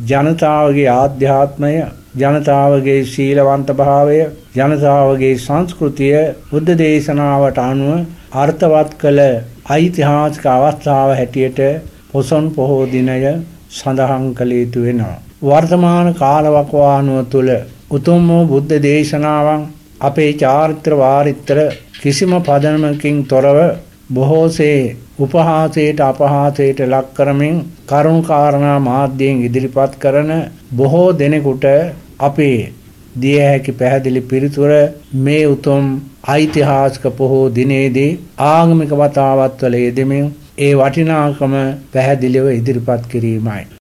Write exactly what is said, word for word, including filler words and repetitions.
ජනතාවගේ ආධ්‍යාත්මය, ජනතාවගේ ශීලවන්ත භාවය, ජනතාවගේ සංස්කෘතිය බුද්ධ දේශනාවට අනුව අර්ථවත් කළ ඓතිහාසික අවස්ථාව හැටියට පොසොන් පොහෝ දිනය සඳහන් කළ යුතු වෙනවා. වර්තමාන කාලවකවානුව තුළ උතුම් වූ බුද්ධ දේශනාවන් අපේ චාරිත්‍ර වාරිත්‍ර කිසිම පදනමකින් තොරව බොහෝසේ උපහාසයට අපහාසයට ලක් කරමින් කරුණු කාරණා මාධ්‍යයෙන් ඉදිරිපත් කරන බොහෝ දෙනෙකුට අපේ දිය හැකි පැහැදිලි පිළිතුර මේ උතුම් ඓතිහාසික පොහෝ දිනේදී ආගමික වතාවත්වල යෙදෙමින් ඒ වටිනාකම පැහැදිලිව ඉදිරිපත් කිරීමයි.